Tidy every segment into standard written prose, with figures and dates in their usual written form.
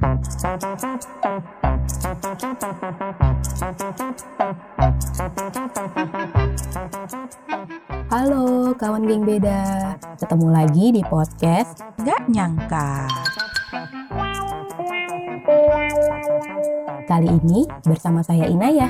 Halo kawan geng beda, ketemu lagi di podcast Nggak nyangka. Kali ini bersama saya Inaya.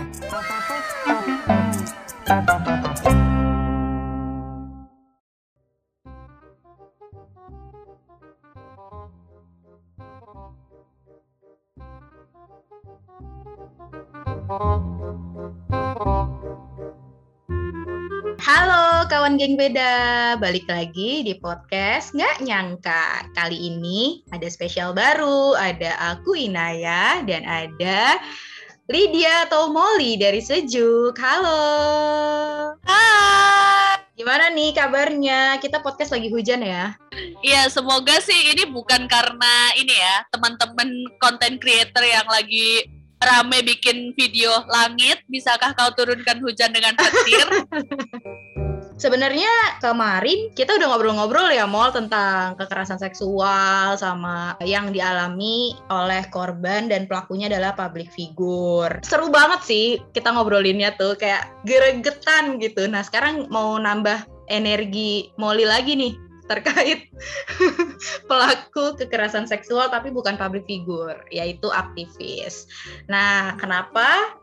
Halo kawan geng beda, balik lagi di podcast Nggak Nyangka. Kali ini ada spesial baru, ada aku Inaya dan ada Lydia atau Molly dari Sejuk. Halo. Hai. Gimana nih kabarnya? Kita podcast lagi hujan ya? Iya, semoga sih ini bukan karena ini ya, teman-teman content creator yang lagi rame bikin video langit. Bisakah kau turunkan hujan dengan petir? Sebenarnya kemarin kita udah ngobrol-ngobrol ya Mol tentang kekerasan seksual sama yang dialami oleh korban dan pelakunya adalah public figure. Seru banget sih kita ngobrolinnya tuh, kayak gregetan gitu. Nah sekarang mau nambah energi Molly lagi nih terkait pelaku kekerasan seksual tapi bukan public figure, yaitu aktivis. Nah, kenapa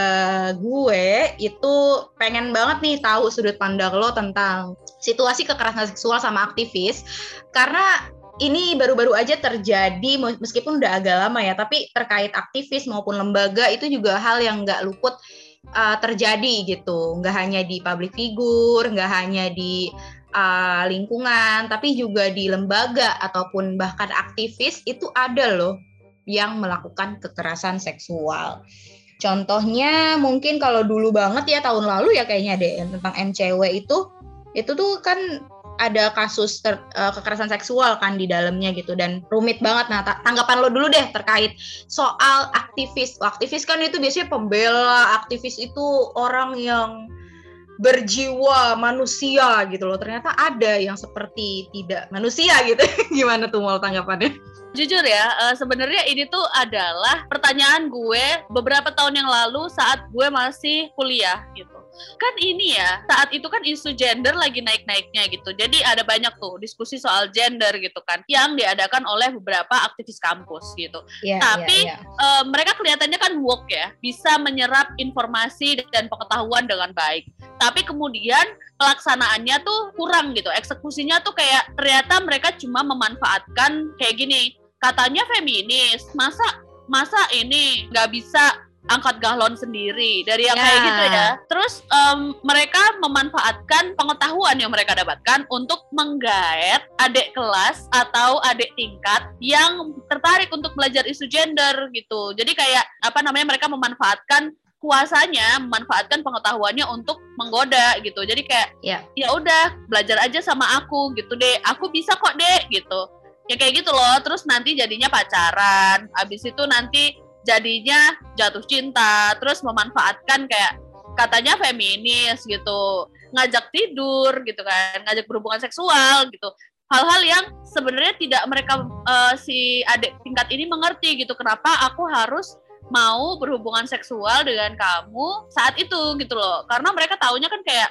gue itu pengen banget nih tahu sudut pandang lo tentang situasi kekerasan seksual sama aktivis, karena ini baru-baru aja terjadi, meskipun udah agak lama ya, tapi terkait aktivis maupun lembaga itu juga hal yang nggak luput terjadi gitu. Nggak hanya di public figure, nggak hanya di lingkungan, tapi juga di lembaga ataupun bahkan aktivis itu ada loh yang melakukan kekerasan seksual. Contohnya mungkin kalau dulu banget ya, tahun lalu ya kayaknya deh, tentang NCW itu tuh kan ada kasus kekerasan seksual kan di dalamnya gitu, dan rumit banget. Nah, tanggapan lo dulu deh terkait soal aktivis. Aktivis kan itu biasanya pembela, aktivis itu orang yang berjiwa manusia gitu loh. Ternyata ada yang seperti tidak manusia gitu. Gimana tuh Mol tanggapannya? Jujur ya, sebenarnya ini tuh adalah pertanyaan gue beberapa tahun yang lalu saat gue masih kuliah gitu. Kan ini ya, saat itu kan isu gender lagi naik-naiknya gitu. Jadi ada banyak tuh diskusi soal gender gitu kan, yang diadakan oleh beberapa aktivis kampus gitu. Tapi mereka kelihatannya kan woke ya, bisa menyerap informasi dan pengetahuan dengan baik. Tapi kemudian pelaksanaannya tuh kurang gitu, eksekusinya tuh kayak ternyata mereka cuma memanfaatkan kayak gini, katanya feminis, masa ini nggak bisa angkat galon sendiri dari yang kayak gitu ya. Terus mereka memanfaatkan pengetahuan yang mereka dapatkan untuk menggaet adik kelas atau adik tingkat yang tertarik untuk belajar isu gender gitu. Jadi kayak mereka memanfaatkan kuasanya, memanfaatkan pengetahuannya untuk menggoda gitu. Jadi kayak ya udah belajar aja sama aku gitu deh, aku bisa kok deh gitu. Ya kayak gitu loh. Terus nanti jadinya pacaran, abis itu nanti jadinya jatuh cinta, terus memanfaatkan kayak katanya feminis gitu, ngajak tidur gitu kan, ngajak berhubungan seksual gitu. Hal-hal yang sebenarnya tidak mereka si adik tingkat ini mengerti gitu, kenapa aku harus mau berhubungan seksual dengan kamu saat itu gitu loh. Karena mereka taunya kan kayak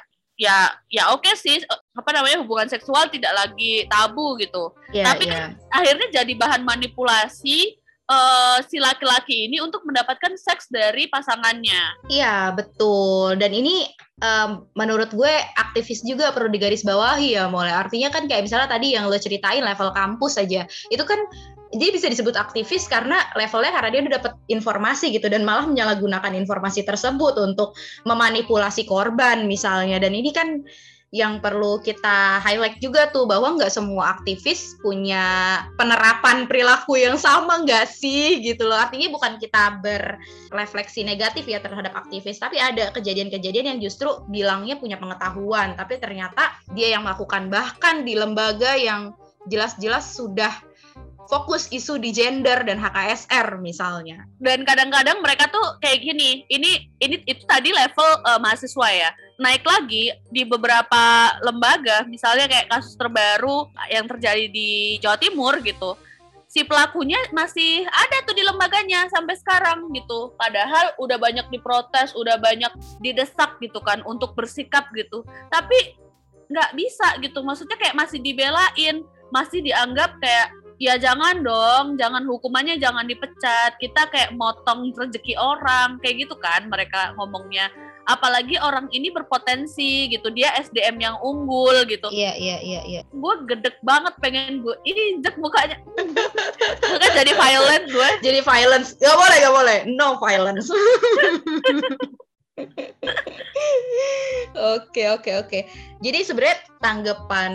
ya oke sih, hubungan seksual tidak lagi tabu gitu. Tapi kan akhirnya jadi bahan manipulasi si laki-laki ini untuk mendapatkan seks dari pasangannya. Iya, betul. Dan ini menurut gue aktivis juga perlu digarisbawahi ya, mulai. Artinya kan kayak misalnya tadi yang lo ceritain level kampus aja. Itu kan dia bisa disebut aktivis karena levelnya karena dia udah dapat informasi gitu, dan malah menyalahgunakan informasi tersebut untuk memanipulasi korban misalnya. Dan ini kan yang perlu kita highlight juga tuh, bahwa nggak semua aktivis punya penerapan perilaku yang sama nggak sih gitu loh. Artinya bukan kita berrefleksi negatif ya terhadap aktivis, tapi ada kejadian-kejadian yang justru bilangnya punya pengetahuan, tapi ternyata dia yang melakukan, bahkan di lembaga yang jelas-jelas sudah fokus isu di gender dan HKSR misalnya. Dan kadang-kadang mereka tuh kayak gini, ini itu tadi level mahasiswa ya. Naik lagi di beberapa lembaga, misalnya kayak kasus terbaru yang terjadi di Jawa Timur gitu. si pelakunya masih ada tuh di lembaganya sampai sekarang gitu. Padahal udah banyak diprotes, udah banyak didesak gitu kan untuk bersikap gitu. Tapi nggak bisa gitu. Maksudnya kayak masih dibelain, masih dianggap kayak ya jangan dong, jangan hukumannya jangan dipecat. Kita kayak motong rezeki orang kayak gitu kan mereka ngomongnya. Apalagi orang ini berpotensi gitu, dia SDM yang unggul gitu. Iya. Gue gedek banget pengen gue injek mukanya. Bukan jadi violent gue. Jadi violence, gak boleh, no violence. Oke. Jadi sebenarnya tanggapan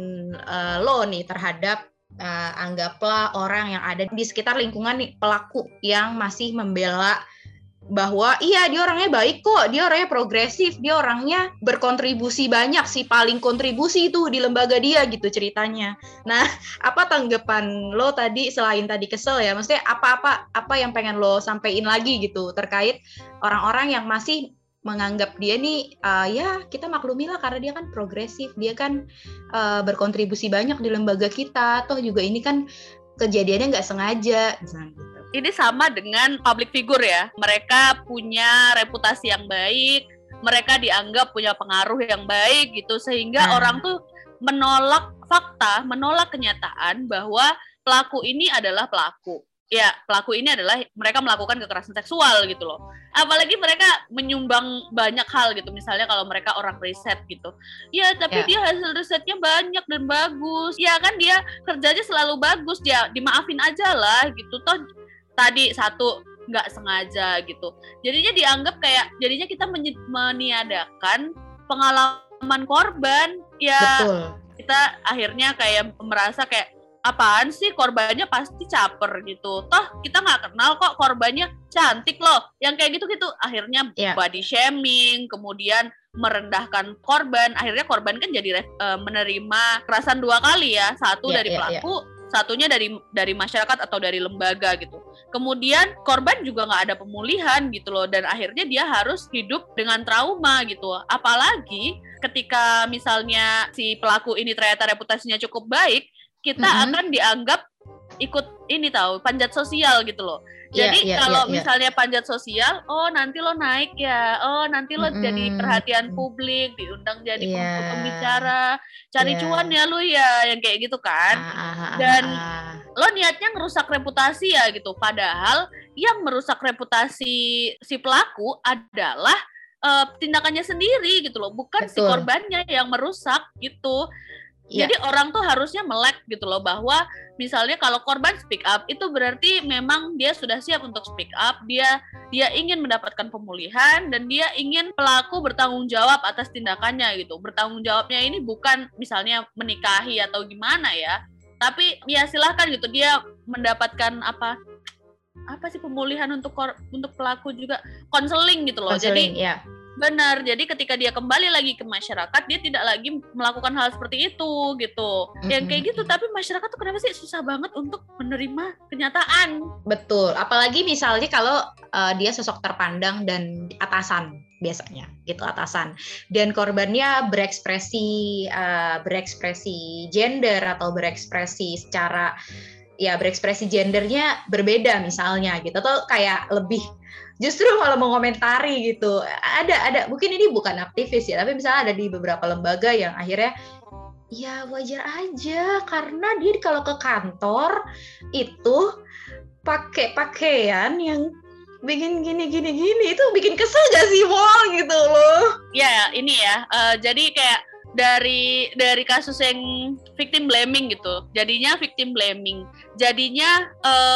lo nih terhadap anggaplah orang yang ada di sekitar lingkungan nih, pelaku yang masih membela bahwa iya dia orangnya baik kok, dia orangnya progresif, dia orangnya berkontribusi banyak, si paling kontribusi itu di lembaga dia gitu ceritanya. Nah, apa tanggapan lo tadi selain tadi kesel ya? Maksudnya apa yang pengen lo sampein lagi gitu terkait orang-orang yang masih menganggap dia nih ya kita maklumi lah karena dia kan progresif, dia kan berkontribusi banyak di lembaga kita, toh juga ini kan kejadiannya nggak sengaja misalnya gitu. Ini sama dengan public figure ya. Mereka punya reputasi yang baik, mereka dianggap punya pengaruh yang baik gitu, sehingga orang tuh menolak fakta, menolak kenyataan bahwa pelaku ini adalah pelaku. Ya, pelaku ini adalah mereka melakukan kekerasan seksual gitu loh. Apalagi mereka menyumbang banyak hal gitu, misalnya kalau mereka orang riset gitu. Ya, tapi dia hasil risetnya banyak dan bagus. Ya kan dia kerjanya selalu bagus, dia dimaafin aja lah gitu. Toh tadi satu nggak sengaja gitu. Jadinya dianggap kayak, jadinya kita meniadakan pengalaman korban. Ya, betul. Kita akhirnya kayak merasa kayak apaan sih korbannya pasti caper gitu. Toh kita nggak kenal kok korbannya cantik loh. Yang kayak gitu-gitu. Akhirnya body shaming, kemudian merendahkan korban. Akhirnya korban kan jadi menerima kekerasan 2 kali ya. Satu dari pelaku, satunya dari masyarakat atau dari lembaga gitu. Kemudian korban juga nggak ada pemulihan gitu loh, dan akhirnya dia harus hidup dengan trauma gitu. Apalagi ketika misalnya si pelaku ini ternyata reputasinya cukup baik, kita akan dianggap ikut ini tahu panjat sosial gitu loh. Jadi kalau misalnya panjat sosial, oh nanti lo naik ya, oh nanti lo jadi perhatian publik, diundang jadi pembicara, cari cuan ya lo ya, yang kayak gitu kan. Dan lo niatnya ngerusak reputasi ya gitu. Padahal yang merusak reputasi si pelaku adalah tindakannya sendiri gitu loh, bukan si korbannya yang merusak gitu. Jadi orang tuh harusnya melek gitu loh, bahwa misalnya kalau korban speak up itu berarti memang dia sudah siap untuk speak up, dia ingin mendapatkan pemulihan dan dia ingin pelaku bertanggung jawab atas tindakannya gitu. Bertanggung jawabnya ini bukan misalnya menikahi atau gimana ya, tapi ya silahkan gitu dia mendapatkan apa sih pemulihan untuk pelaku juga, konseling gitu loh. Benar, jadi ketika dia kembali lagi ke masyarakat, dia tidak lagi melakukan hal seperti itu gitu. Yang kayak gitu, tapi masyarakat tuh kenapa sih susah banget untuk menerima kenyataan? Betul, apalagi misalnya kalau dia sosok terpandang dan atasan biasanya gitu, atasan. Dan korbannya berekspresi gender atau berekspresi secara berekspresi gendernya berbeda misalnya gitu, atau kayak lebih justru malah mengomentari gitu. Ada mungkin ini bukan aktivis ya, tapi misalnya ada di beberapa lembaga yang akhirnya ya wajar aja karena dia kalau ke kantor itu pakai pakaian yang bikin gini itu bikin kesel gak sih Mol gitu loh. Ya ini ya jadi kayak dari kasus yang victim blaming gitu, jadinya victim blaming, jadinya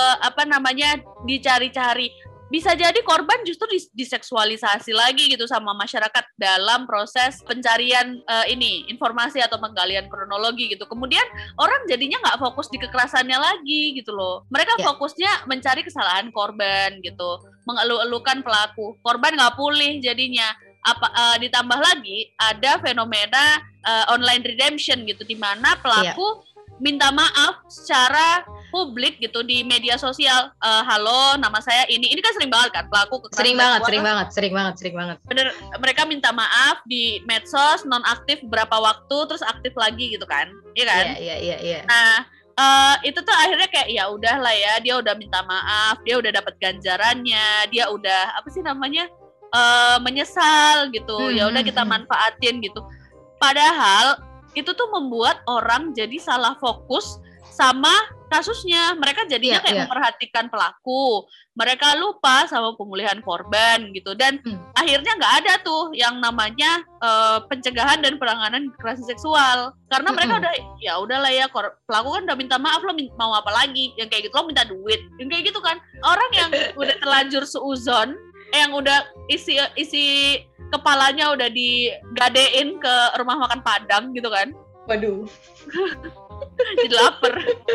dicari-cari. Bisa jadi korban justru diseksualisasi lagi gitu sama masyarakat dalam proses pencarian informasi atau penggalian kronologi gitu. Kemudian orang jadinya nggak fokus di kekerasannya lagi gitu loh. Mereka fokusnya mencari kesalahan korban gitu, mengeluh-elukan pelaku. Korban nggak pulih jadinya. Ditambah lagi ada fenomena online redemption gitu, di mana pelaku minta maaf secara publik gitu di media sosial. Halo, nama saya ini kan sering banget kan pelaku kekerasan. Sering banget. Bener, mereka minta maaf di medsos, non aktif beberapa waktu terus aktif lagi gitu kan. Iya kan? Iya. Nah, itu tuh akhirnya kayak ya udahlah ya, dia udah minta maaf, dia udah dapat ganjarannya, dia udah apa sih namanya menyesal gitu, ya udah kita manfaatin gitu. Padahal itu tuh membuat orang jadi salah fokus sama kasusnya. Mereka jadinya kayak memperhatikan pelaku, mereka lupa sama pemulihan korban gitu. Dan akhirnya nggak ada tuh yang namanya pencegahan dan penanganan kekerasan seksual, karena mereka udah ya udahlah ya, pelaku kan udah minta maaf, lo mau apa lagi yang kayak gitu, lo minta duit yang kayak gitu kan. Orang yang udah terlanjur seuzon, yang udah isi kepalanya udah digadein ke rumah makan Padang gitu kan. Waduh. Jadi lapar.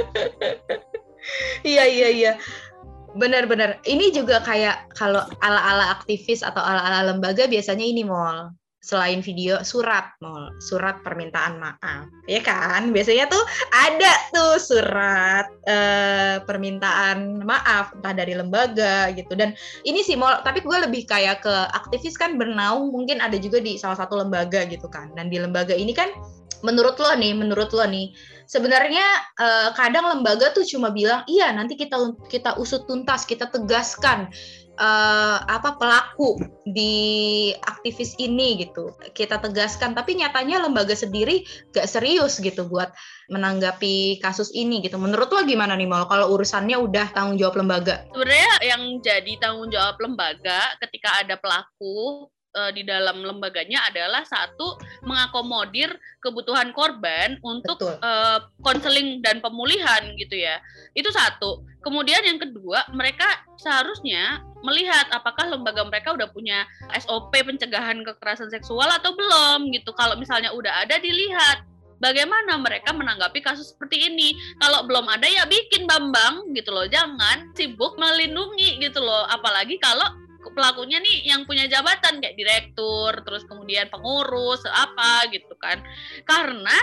Iya. Benar-benar. Ini juga kayak kalau ala-ala aktivis atau ala-ala lembaga biasanya ini Mol. Selain video, surat permintaan maaf, ya kan? Biasanya tuh ada tuh surat permintaan maaf entah dari lembaga gitu. Dan ini sih tapi gue lebih kayak ke aktivis kan bernaung, mungkin ada juga di salah satu lembaga gitu kan. Dan di lembaga ini kan menurut lo nih sebenarnya kadang lembaga tuh cuma bilang iya nanti kita usut tuntas, kita tegaskan pelaku di aktivis ini gitu, kita tegaskan, tapi nyatanya lembaga sendiri gak serius gitu buat menanggapi kasus ini gitu. Menurut lo gimana nih Mal, kalau urusannya udah tanggung jawab lembaga? Sebenarnya yang jadi tanggung jawab lembaga ketika ada pelaku di dalam lembaganya adalah satu, mengakomodir kebutuhan korban untuk konseling dan pemulihan gitu ya. Itu satu. Kemudian yang kedua, mereka seharusnya melihat apakah lembaga mereka udah punya SOP pencegahan kekerasan seksual atau belum gitu. Kalau misalnya udah ada, dilihat bagaimana mereka menanggapi kasus seperti ini. Kalau belum ada ya bikin Bambang gitu loh. Jangan sibuk melindungi gitu loh. Apalagi kalau pelakunya nih yang punya jabatan kayak direktur, terus kemudian pengurus apa gitu kan. Karena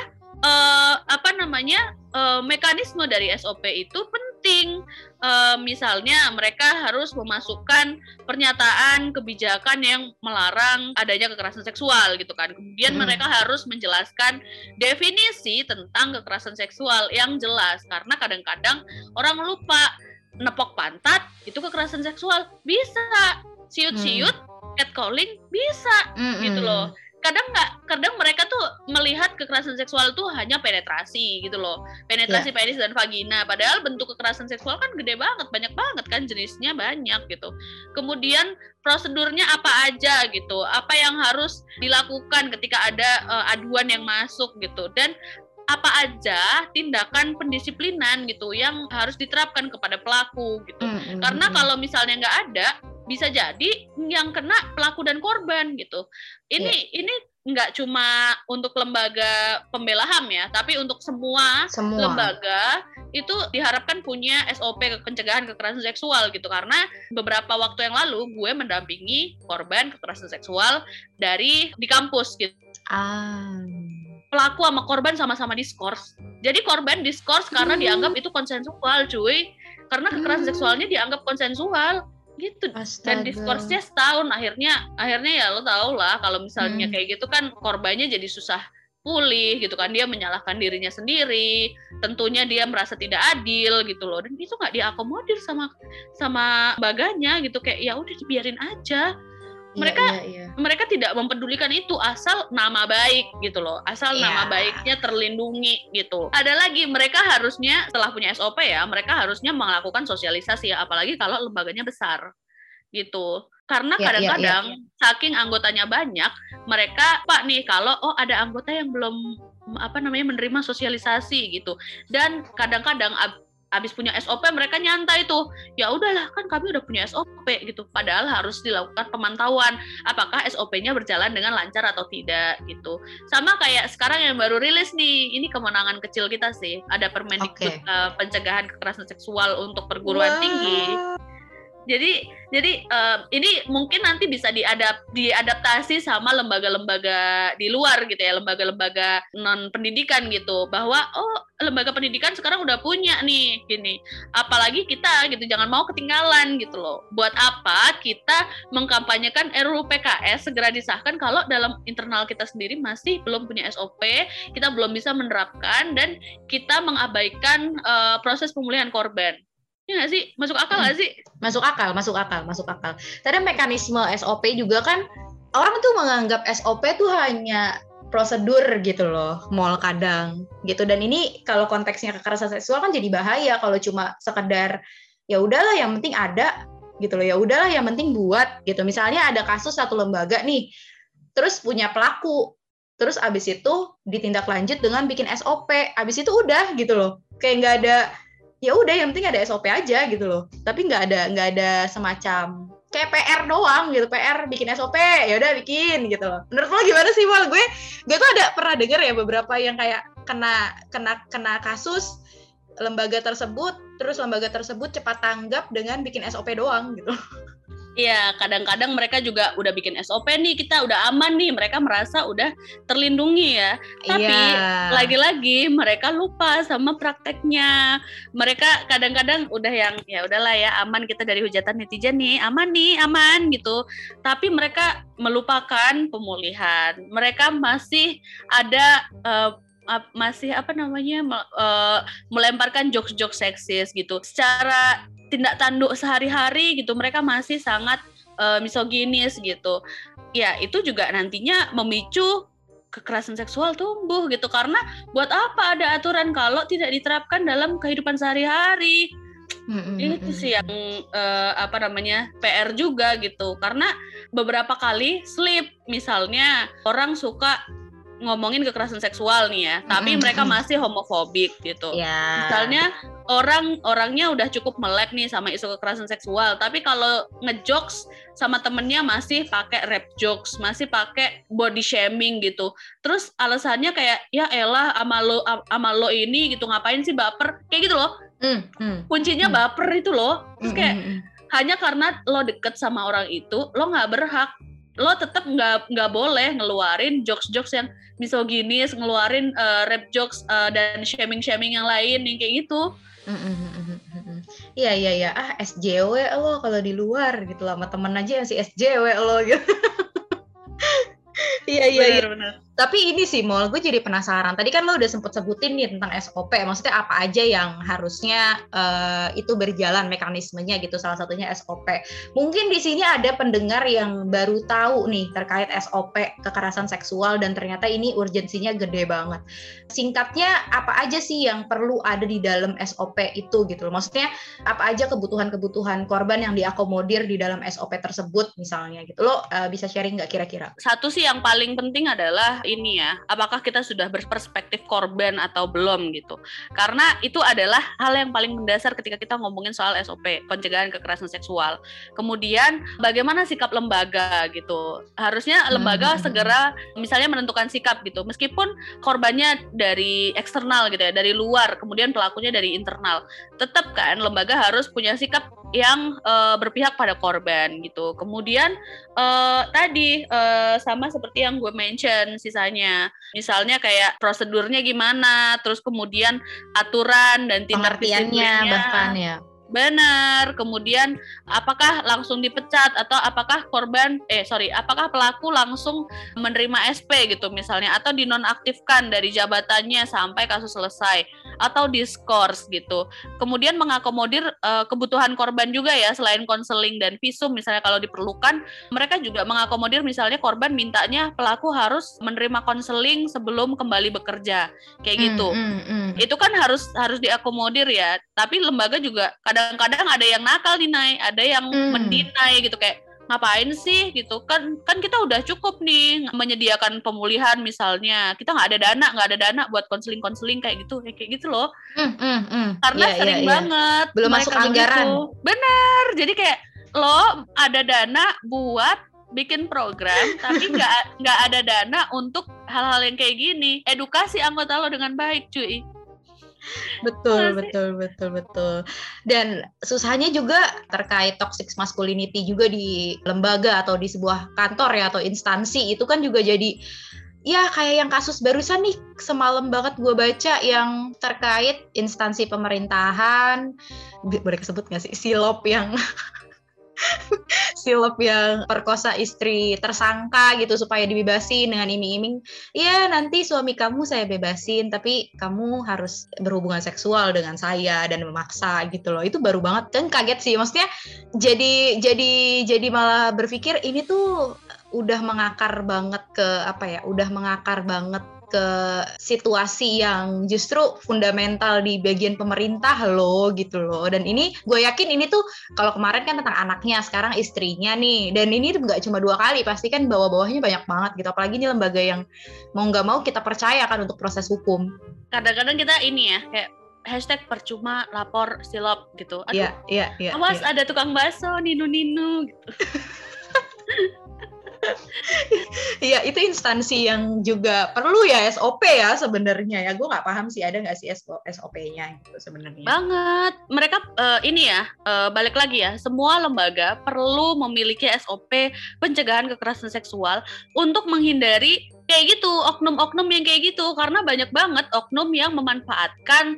mekanisme dari SOP itu penting. Misalnya mereka harus memasukkan pernyataan kebijakan yang melarang adanya kekerasan seksual gitu kan. Kemudian mereka harus menjelaskan definisi tentang kekerasan seksual yang jelas, karena kadang-kadang orang lupa nepok pantat itu kekerasan seksual, bisa siut-siut, catcalling bisa gitu loh. Kadang mereka tuh melihat kekerasan seksual tuh hanya penetrasi gitu loh, penetrasi penis dan vagina, padahal bentuk kekerasan seksual kan gede banget, banyak banget kan, jenisnya banyak gitu. Kemudian prosedurnya apa aja gitu, apa yang harus dilakukan ketika ada aduan yang masuk gitu, dan apa aja tindakan pendisiplinan gitu yang harus diterapkan kepada pelaku gitu. Karena kalau misalnya nggak ada, bisa jadi yang kena pelaku dan korban gitu. Ini nggak cuma untuk lembaga pembela HAM ya, tapi untuk semua lembaga itu diharapkan punya SOP pencegahan kekerasan seksual gitu. Karena beberapa waktu yang lalu gue mendampingi korban kekerasan seksual di kampus gitu. Pelaku sama korban sama-sama diskors. Jadi korban diskors karena dianggap itu konsensual, cuy. Karena kekerasan seksualnya dianggap konsensual gitu. Dan diskorsnya setahun, akhirnya ya lo tau lah kalau misalnya kayak gitu kan korbannya jadi susah pulih gitu kan, dia menyalahkan dirinya sendiri, tentunya dia merasa tidak adil gitu loh, dan itu nggak diakomodir sama lembaganya gitu, kayak ya udah dibiarin aja. Mereka tidak mempedulikan itu, asal nama baik gitu loh, asal nama baiknya terlindungi gitu. Ada lagi, mereka harusnya setelah punya SOP ya, mereka harusnya melakukan sosialisasi ya, apalagi kalau lembaganya besar gitu. Karena kadang-kadang saking anggotanya banyak, mereka Pak nih kalau ada anggota yang belum menerima sosialisasi gitu, dan kadang-kadang abis punya SOP mereka nyantai tuh, ya udahlah kan kami udah punya SOP gitu, padahal harus dilakukan pemantauan apakah SOP-nya berjalan dengan lancar atau tidak gitu. Sama kayak sekarang yang baru rilis nih, ini kemenangan kecil kita sih, ada Permendikbud pencegahan kekerasan seksual untuk perguruan tinggi. Jadi Jadi ini mungkin nanti bisa diadaptasi sama lembaga-lembaga di luar gitu ya, lembaga-lembaga non pendidikan gitu, bahwa lembaga pendidikan sekarang udah punya nih gini. Apalagi kita gitu, jangan mau ketinggalan gitu loh. Buat apa kita mengkampanyekan RUU PKS segera disahkan kalau dalam internal kita sendiri masih belum punya SOP, kita belum bisa menerapkan, dan kita mengabaikan proses pemulihan korban. Ya nggak sih? Masuk akal nggak sih? Masuk akal. Tadi mekanisme SOP juga kan, orang tuh menganggap SOP tuh hanya prosedur gitu loh, mall kadang gitu. Dan ini kalau konteksnya kekerasan seksual kan jadi bahaya kalau cuma sekedar ya udahlah yang penting ada gitu loh, ya udahlah yang penting buat gitu. Misalnya ada kasus satu lembaga nih, terus punya pelaku, terus abis itu ditindaklanjut dengan bikin SOP, abis itu udah gitu loh, kayak nggak ada, ya udah yang penting ada SOP aja gitu loh, tapi nggak ada semacam kayak PR doang gitu, PR bikin SOP, ya udah bikin gitu loh. Menurut lo gimana sih, Mal? Gue tuh ada pernah dengar ya beberapa yang kayak kena kasus lembaga tersebut, terus lembaga tersebut cepat tanggap dengan bikin SOP doang gitu. Iya, kadang-kadang mereka juga udah bikin SOP nih, kita udah aman nih, mereka merasa udah terlindungi ya. Tapi lagi-lagi mereka lupa sama prakteknya. Mereka kadang-kadang udah yang ya udahlah ya, aman kita dari hujatan netizen nih, aman gitu. Tapi mereka melupakan pemulihan. Mereka masih ada melemparkan jokes-jokes seksis gitu. Secara tindak tanduk sehari-hari gitu, mereka masih sangat misoginis gitu. Ya, itu juga nantinya memicu kekerasan seksual tumbuh gitu. Karena buat apa ada aturan kalau tidak diterapkan dalam kehidupan sehari-hari? Itu sih yang PR juga gitu. Karena beberapa kali slip, misalnya orang suka ngomongin kekerasan seksual nih ya, tapi mereka masih homofobik gitu. Yeah. Misalnya orangnya udah cukup melek nih sama isu kekerasan seksual, tapi kalau ngejokes sama temennya masih pakai rap jokes, masih pakai body shaming gitu. Terus alasannya kayak ya elah ama lo ini gitu, ngapain sih baper kayak gitu loh. Kuncinya baper itu loh. Terus kayak hanya karena lo deket sama orang itu, lo nggak berhak, lo tetap nggak boleh ngeluarin jokes yang misoginis, ngeluarin rap jokes dan shaming yang lain yang kayak gitu. Iya. SJW lo kalau di luar gitu lah, sama temen aja yang si SJW lo gitu. Iya. Bener. Tapi ini sih, Mol, gue jadi penasaran. Tadi kan lo udah sempet sebutin nih tentang SOP. Maksudnya apa aja yang harusnya itu berjalan mekanismenya gitu. Salah satunya SOP. Mungkin di sini ada pendengar yang baru tahu nih terkait SOP kekerasan seksual dan ternyata ini urgensinya gede banget. Singkatnya, apa aja sih yang perlu ada di dalam SOP itu gitu loh. Maksudnya apa aja kebutuhan-kebutuhan korban yang diakomodir di dalam SOP tersebut misalnya gitu. Lo bisa sharing nggak kira-kira? Satu sih yang paling penting adalah ini ya, apakah kita sudah berperspektif korban atau belum gitu. Karena itu adalah hal yang paling mendasar ketika kita ngomongin soal SOP, pencegahan kekerasan seksual. Kemudian bagaimana sikap lembaga gitu. Harusnya lembaga segera misalnya menentukan sikap gitu. Meskipun korbannya dari eksternal gitu ya, dari luar, kemudian pelakunya dari internal. Tetap kan lembaga harus punya sikap yang berpihak pada korban gitu. Kemudian tadi sama seperti yang gue mention sisanya, misalnya kayak prosedurnya gimana, terus kemudian aturan dan tindak pengertiannya bahkan ya. Benar. Kemudian apakah langsung dipecat atau apakah apakah pelaku langsung menerima SP gitu misalnya, atau dinonaktifkan dari jabatannya sampai kasus selesai, atau diskors gitu. Kemudian mengakomodir kebutuhan korban juga ya, selain konseling dan visum misalnya kalau diperlukan, mereka juga mengakomodir misalnya korban mintanya pelaku harus menerima konseling sebelum kembali bekerja kayak gitu. Itu kan harus diakomodir ya. Tapi lembaga juga kadang-kadang ada yang nakal dinai, ada yang mendinai gitu, kayak ngapain sih gitu kan kita udah cukup nih menyediakan pemulihan misalnya, kita nggak ada dana buat konseling kayak gitu loh. Karena sering banget belum masuk anggaran begitu. Bener, jadi kayak lo ada dana buat bikin program tapi nggak ada dana untuk hal-hal yang kayak gini. Edukasi anggota lo dengan baik, cuy. Betul, betul, betul, betul. Dan susahnya juga terkait toxic masculinity juga di lembaga atau di sebuah kantor ya atau instansi itu kan juga jadi ya kayak yang kasus barusan nih semalam banget gue baca yang terkait instansi pemerintahan, boleh disebut nggak sih silop yang silop yang perkosa istri tersangka gitu supaya dibebasin dengan iming-iming, ya nanti suami kamu saya bebasin tapi kamu harus berhubungan seksual dengan saya dan memaksa gitu loh. Itu baru banget kan, kaget sih, maksudnya jadi malah berpikir ini tuh udah mengakar banget ke apa ya, udah mengakar banget ke situasi yang justru fundamental di bagian pemerintah loh gitu loh. Dan ini gue yakin ini tuh kalau kemarin kan tentang anaknya, sekarang istrinya nih, dan ini tuh nggak cuma 2 kali, pasti kan bawah-bawahnya banyak banget gitu, apalagi ini lembaga yang mau nggak mau kita percaya kan untuk proses hukum. Kadang-kadang kita ini ya kayak hashtag percuma lapor silop gitu. Aduh, iya, awas ada tukang bakso ninu-ninu gitu. Iya, itu instansi yang juga perlu ya SOP ya sebenarnya ya. Gue nggak paham sih ada nggak sih SOP-nya gitu sebenarnya. Banget. Mereka ini ya, balik lagi ya, semua lembaga perlu memiliki SOP pencegahan kekerasan seksual untuk menghindari kayak gitu, oknum-oknum yang kayak gitu, karena banyak banget oknum yang memanfaatkan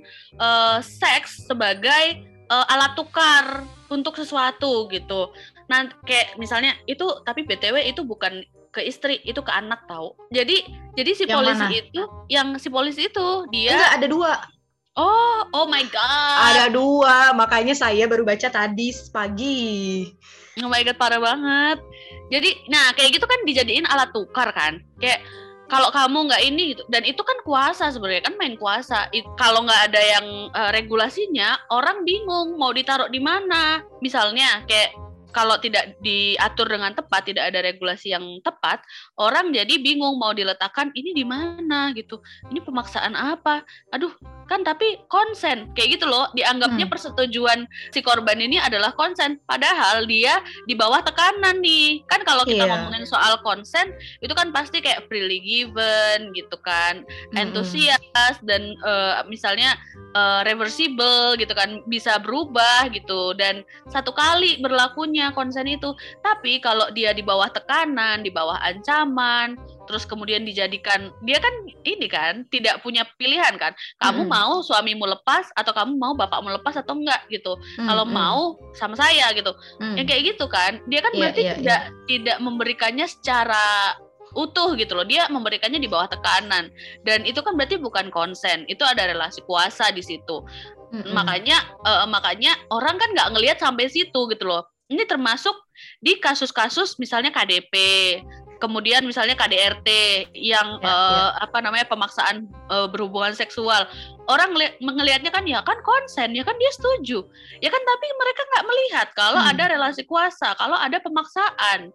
seks sebagai alat tukar untuk sesuatu gitu. Nah, kayak misalnya itu, tapi BTW itu bukan ke istri, itu ke anak tahu. Jadi si yang polisi mana? itu, si polisi itu dia enggak, ada 2. Oh my god. Ada 2, makanya saya baru baca tadi pagi. Oh my god, parah banget. Jadi, nah kayak gitu kan dijadiin alat tukar kan. Kayak kalau kamu nggak ini gitu, dan itu kan kuasa sebenarnya, kan main kuasa. Kalau nggak ada yang regulasinya, orang bingung mau ditaruh di mana. Misalnya kayak kalau tidak diatur dengan tepat, tidak ada regulasi yang tepat, orang jadi bingung mau diletakkan ini di mana gitu. Ini pemaksaan apa? Aduh, kan tapi konsen kayak gitu loh, dianggapnya persetujuan si korban ini adalah konsen, padahal dia di bawah tekanan nih. Kan kalau kita ngomongin soal konsen itu kan pasti kayak freely given gitu kan, antusias dan misalnya reversible gitu kan, bisa berubah gitu, dan satu kali berlakunya konsen itu. Tapi kalau dia di bawah tekanan, di bawah ancaman, terus kemudian dijadikan, dia kan ini kan tidak punya pilihan kan, kamu mau suamimu lepas atau kamu mau bapakmu lepas atau enggak gitu. Kalau mau sama saya gitu, yang kayak gitu kan, dia kan berarti tidak memberikannya secara utuh gitu loh, dia memberikannya di bawah tekanan, dan itu kan berarti bukan konsen, itu ada relasi kuasa di situ. Makanya orang kan nggak ngelihat sampai situ gitu loh. Ini termasuk di kasus-kasus misalnya KDP, kemudian misalnya KDRT yang pemaksaan berhubungan seksual. Orang ngelihatnya kan ya kan konsen, ya kan dia setuju, ya kan, tapi mereka nggak melihat kalau ada relasi kuasa, kalau ada pemaksaan,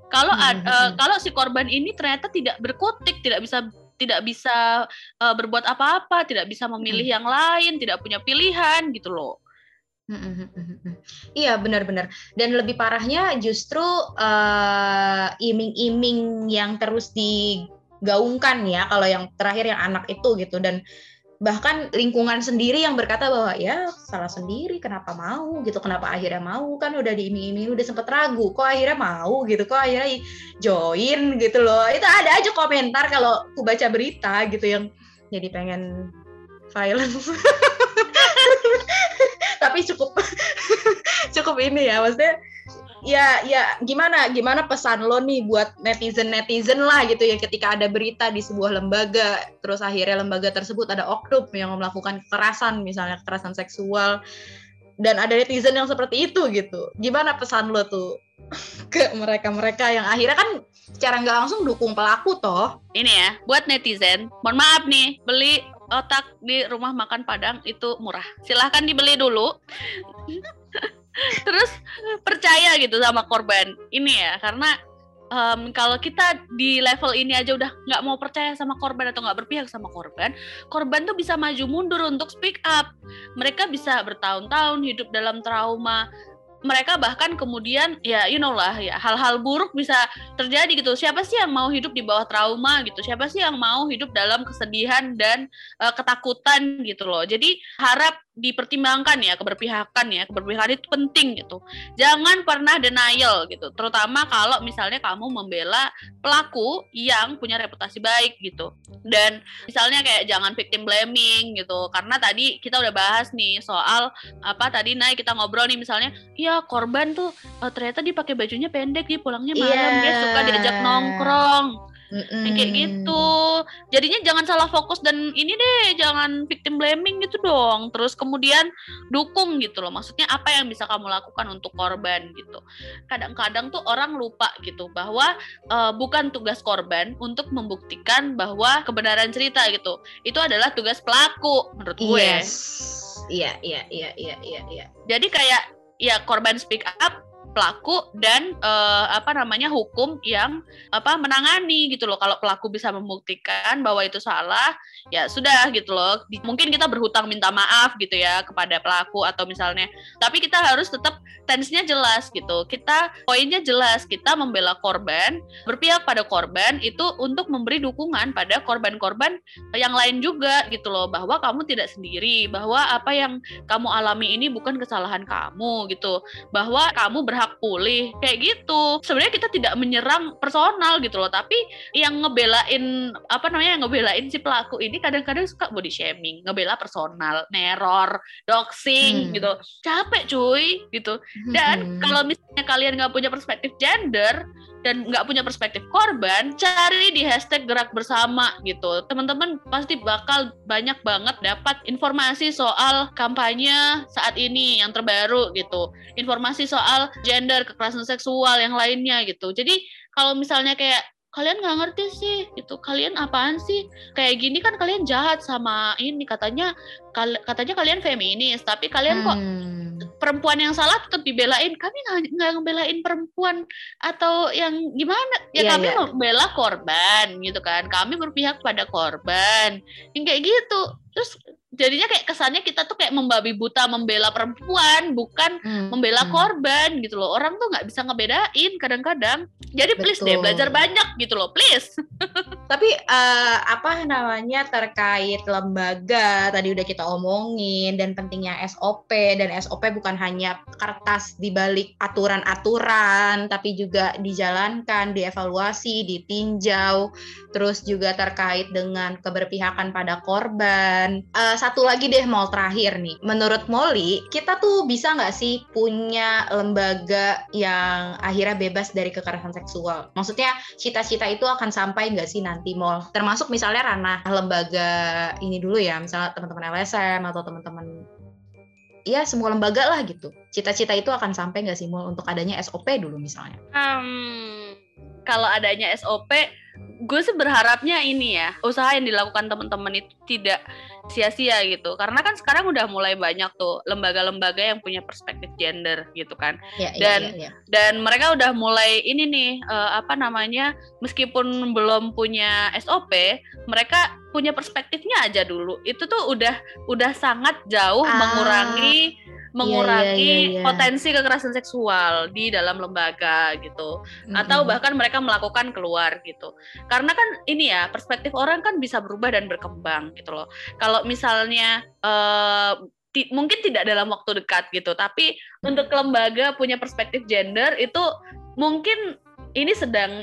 kalau si korban ini ternyata tidak berkutik, tidak bisa berbuat apa-apa, tidak bisa memilih yang lain, tidak punya pilihan gitu loh. Iya, benar-benar. Dan lebih parahnya justru iming-iming yang terus digaungkan ya, kalau yang terakhir yang anak itu gitu, dan bahkan lingkungan sendiri yang berkata bahwa ya salah sendiri, kenapa mau gitu, kenapa akhirnya mau, kan udah diiming-iming, udah sempet ragu, kok akhirnya mau gitu, kok akhirnya join gitu loh. Itu ada aja komentar kalau aku baca berita gitu yang jadi pengen violence. Tapi cukup ini ya, maksudnya ya gimana pesan lo nih buat netizen lah gitu ya, ketika ada berita di sebuah lembaga, terus akhirnya lembaga tersebut ada oknum yang melakukan kekerasan, misalnya kekerasan seksual, dan ada netizen yang seperti itu gitu. Gimana pesan lo tuh ke mereka yang akhirnya kan secara nggak langsung dukung pelaku toh? Ini ya, buat netizen, mohon maaf nih, beli otak di rumah makan Padang itu murah. Silahkan dibeli dulu. Terus percaya gitu sama korban ini ya, karena kalau kita di level ini aja udah nggak mau percaya sama korban atau nggak berpihak sama korban tuh bisa maju mundur untuk speak up. Mereka bisa bertahun-tahun hidup dalam trauma. mereka bahkan kemudian ya you know lah ya, hal-hal buruk bisa terjadi gitu. Siapa sih yang mau hidup di bawah trauma gitu? Siapa sih yang mau hidup dalam kesedihan dan ketakutan gitu loh. Jadi harap dipertimbangkan ya keberpihakan itu penting gitu. Jangan pernah denial gitu, terutama kalau misalnya kamu membela pelaku yang punya reputasi baik gitu. Dan misalnya kayak jangan victim blaming gitu, karena tadi kita udah bahas nih soal apa tadi kita ngobrol nih, misalnya ya korban tuh ternyata dia pakai bajunya pendek, dia pulangnya malam, dia suka diajak nongkrong. Kayak gitu. Jadinya jangan salah fokus dan ini deh, jangan victim blaming gitu dong. Terus kemudian dukung gitu loh. Maksudnya apa yang bisa kamu lakukan untuk korban gitu. Kadang-kadang tuh orang lupa gitu bahwa bukan tugas korban untuk membuktikan bahwa kebenaran cerita gitu. Itu adalah tugas pelaku menurut gue. Iya. Jadi kayak ya korban speak up, pelaku dan hukum yang menangani gitu loh. Kalau pelaku bisa membuktikan bahwa itu salah, ya sudah gitu loh. Mungkin kita berhutang minta maaf gitu ya kepada pelaku atau misalnya, tapi kita harus tetap tensinya jelas gitu. Kita poinnya jelas, kita membela korban, berpihak pada korban itu untuk memberi dukungan pada korban-korban yang lain juga gitu loh, bahwa kamu tidak sendiri, bahwa apa yang kamu alami ini bukan kesalahan kamu gitu, bahwa kamu berhak pulih kayak gitu. Sebenarnya kita tidak menyerang personal gitu loh, tapi yang ngebelain si pelaku ini kadang-kadang suka body shaming, ngebela personal, neror, doxing gitu. Capek cuy gitu. Dan kalau misalnya kalian nggak punya perspektif gender dan nggak punya perspektif korban, cari di hashtag gerak bersama gitu. Teman-teman pasti bakal banyak banget dapat informasi soal kampanye saat ini yang terbaru gitu. Informasi soal gender, kekerasan seksual yang lainnya gitu. Jadi kalau misalnya kayak kalian nggak ngerti sih gitu, kalian apaan sih kayak gini, kan kalian jahat sama ini, katanya kalian feminis, tapi kalian kok perempuan yang salah tetap dibelain. Kami nggak ngebelain perempuan atau yang gimana ya, kami membela korban gitu kan, kami berpihak pada korban yang kayak gitu. Terus jadinya kayak kesannya kita tuh kayak membabi buta membela perempuan, bukan membela korban gitu loh. Orang tuh nggak bisa ngebedain kadang-kadang. Jadi please deh, belajar banyak gitu loh, please. Tapi terkait lembaga tadi udah kita omongin, dan pentingnya SOP, dan SOP bukan hanya kertas di balik aturan-aturan, tapi juga dijalankan, dievaluasi, ditinjau. Terus juga terkait dengan keberpihakan pada korban. Satu lagi deh, Mol, terakhir nih. Menurut Molly, kita tuh bisa nggak sih punya lembaga yang akhirnya bebas dari kekerasan seksual? Maksudnya cita-cita itu akan sampai nggak sih nanti, Mol? Termasuk misalnya ranah lembaga ini dulu ya, misalnya teman-teman LSM atau teman-teman, ya semua lembaga lah gitu. Cita-cita itu akan sampai nggak sih, Mol, untuk adanya SOP dulu misalnya? Kalau adanya SOP, gue sih berharapnya ini ya, usaha yang dilakukan teman-teman itu tidak sia-sia gitu. Karena kan sekarang udah mulai banyak tuh lembaga-lembaga yang punya perspektif gender gitu kan. Dan mereka udah mulai ini nih, meskipun belum punya SOP, mereka punya perspektifnya aja dulu. Itu tuh udah sangat jauh mengurangi potensi kekerasan seksual di dalam lembaga gitu, atau bahkan mereka melakukan keluar gitu. Karena kan ini ya, perspektif orang kan bisa berubah dan berkembang gitu loh. Kalau misalnya mungkin tidak dalam waktu dekat gitu, tapi untuk lembaga punya perspektif gender itu mungkin ini sedang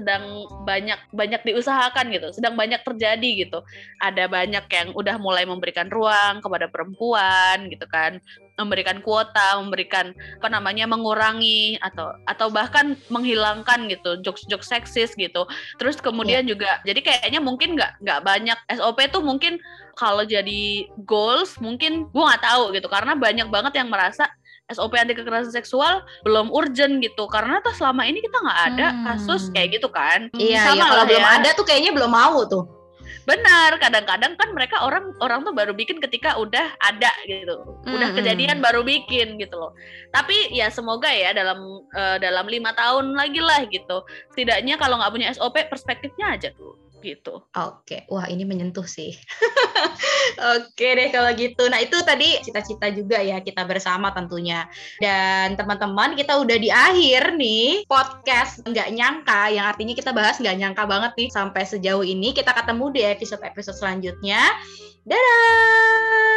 banyak diusahakan gitu, sedang banyak terjadi gitu. Ada banyak yang udah mulai memberikan ruang kepada perempuan gitu kan, memberikan kuota, memberikan mengurangi atau bahkan menghilangkan gitu jokes seksis gitu. Terus kemudian juga jadi kayaknya mungkin nggak banyak SOP tuh, mungkin kalau jadi goals mungkin gue nggak tahu gitu, karena banyak banget yang merasa SOP anti kekerasan seksual belum urgent gitu, karena tuh selama ini kita nggak ada kasus kayak gitu kan. Kalau belum ada tuh kayaknya belum mau tuh. Benar, kadang-kadang kan mereka orang tuh baru bikin ketika udah ada gitu, udah kejadian baru bikin gitu loh. Tapi ya semoga ya dalam 5 tahun lagi lah gitu, setidaknya kalau nggak punya SOP perspektifnya aja tuh. gitu. Oke, wah ini menyentuh sih. Oke deh kalau gitu. Nah itu tadi cita-cita juga ya kita bersama tentunya. Dan teman-teman kita udah di akhir nih podcast nggak nyangka, yang artinya kita bahas nggak nyangka banget nih sampai sejauh ini. Kita ketemu di episode-episode selanjutnya. Dadah!